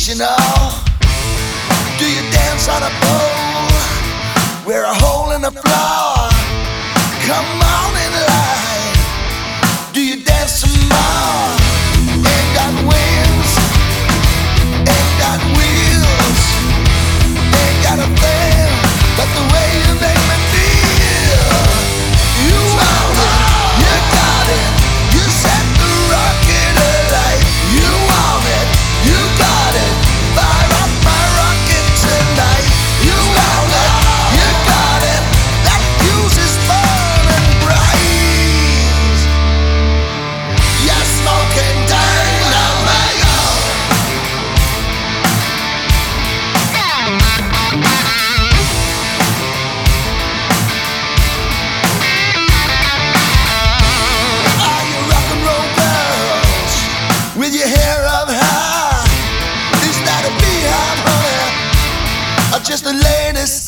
sensational? Do you dance on a pole? Wear a hole in the floor. Come on in line. Do you dance some more? Ain't got wings, ain't got wheels, ain't got a thing but the way you make me feel. You want it, you got it. You set the rocket alight. You want it, you got it. Fire up my rocket tonight. You want it, you got it. That fuse is burning bright. You're smoking dynamite. Are you rock and roll girls with your hair up high? Is that a beehive, honey, or just the latest